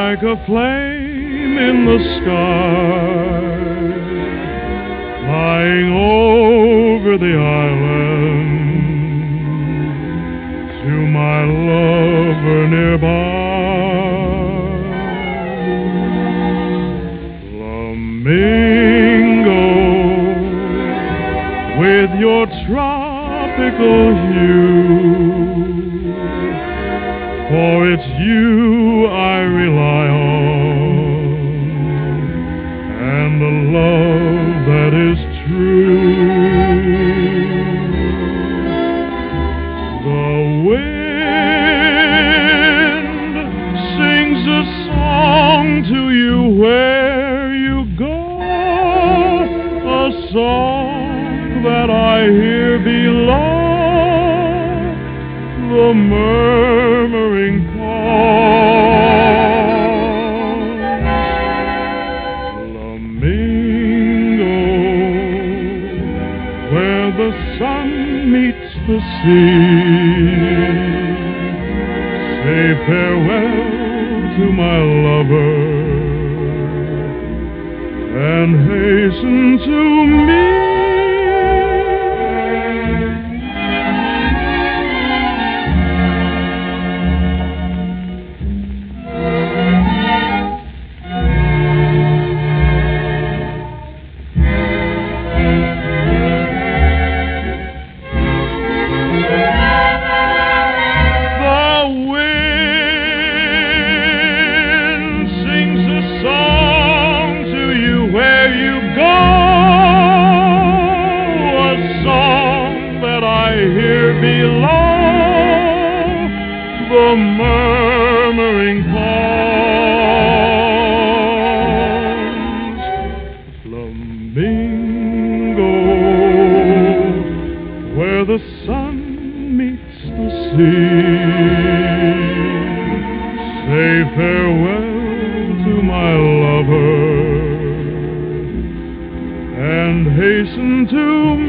like a flame in the sky, flying over the island to my lover nearby. Flamingo, with your tropical hue, for it's you I rely on, and a love that is true. The wind sings a song to you where you go, a song that I hear below the murmuring ponds. Flamingo, where the sun meets the sea, say farewell to my lover and hasten to me. The murmuring ponds. Flamingo, where the sun meets the sea, say farewell to my lover and hasten to